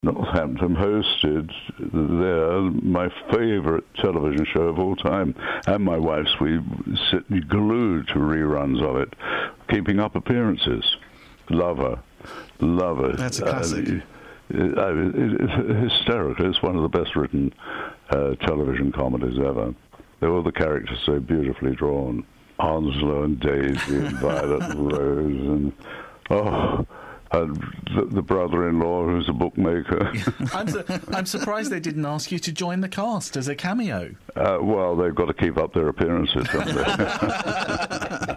Northampton hosted there my favourite television show of all time, and my wife's. We sit glued to reruns of it, keeping up appearances. Love her. That's a classic. It's hysterical. It's one of the best written television comedies ever. All the characters so beautifully drawn. Onslow and Daisy and Violet and Rose and the brother-in-law who's a bookmaker. I'm surprised they didn't ask you to join the cast as a cameo. Well, they've got to keep up their appearances, haven't they?